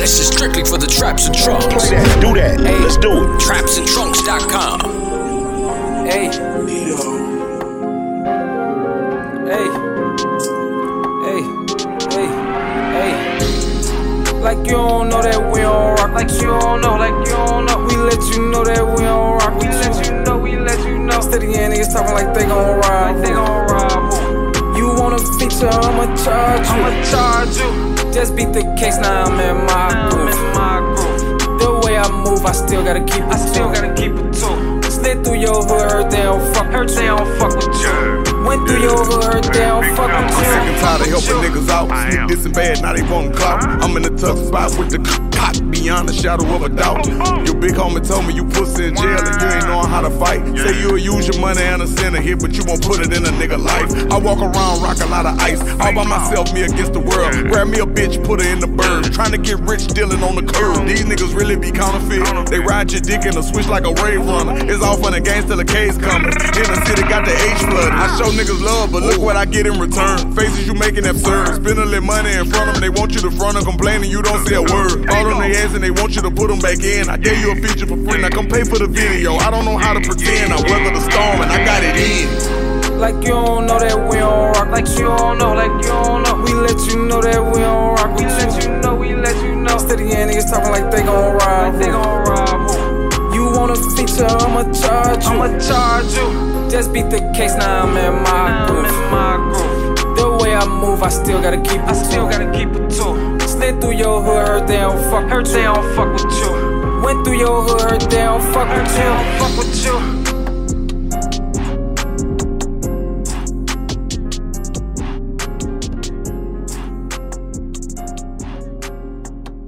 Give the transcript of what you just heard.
This is strictly for the Traps and Trunks. Play that, do that, hey, let's do it. Trapsandtrunks.com. Hey. Hey. Hey. Hey. Hey. Like you don't know that we don't rock. Like you don't know, We let you know that we don't rock. We let you know. Steady and niggas talking like they gon' rob. You want a feature, I'ma charge you. Just beat the case, now I'm in my groove. The way I move, I still gotta keep it too. Slid through your hood, heard they don't fuck with you. Went through your hood, heard they don't fuck with you. I'm sick and tired of helping niggas out. This and bad, now they want clout. I'm in a tough spot with the cock beyond a shadow of a doubt. Your big homie told me you pussy in jail and you ain't knowing how to fight. Say you'll use your money and a center here, but you won't put it in a nigga life. I walk around, rock a lot of ice, all by myself, me against the world. Grab me a bitch, put her in the bird. Trying to get rich, dealing on the curb. These niggas really be counterfeit. They ride your dick in a switch like a rave runner. It's all fun and games till the case coming. In the city got the H flooded. I show niggas love, but look what I get in return. Faces you making absurd. Spend a little money in front of them, they want you to front them, complaining you don't say a word. All on their ass and they want you to put them back in. I gave you a feature for free, now come pay for the video. I don't know how to pretend, I weather the storm and I got it in. Like you don't know that we don't rock. Like you don't know. We let you know that we don't rock. We let you know. Steady and niggas talking like they gon' rob. You want a feature, I'ma charge you. Just beat the case, now I'm in my groove. The way I move, I still gotta keep it too. Slid through your hood, heard they don't fuck with you. Went through your hood, heard they don't fuck with you.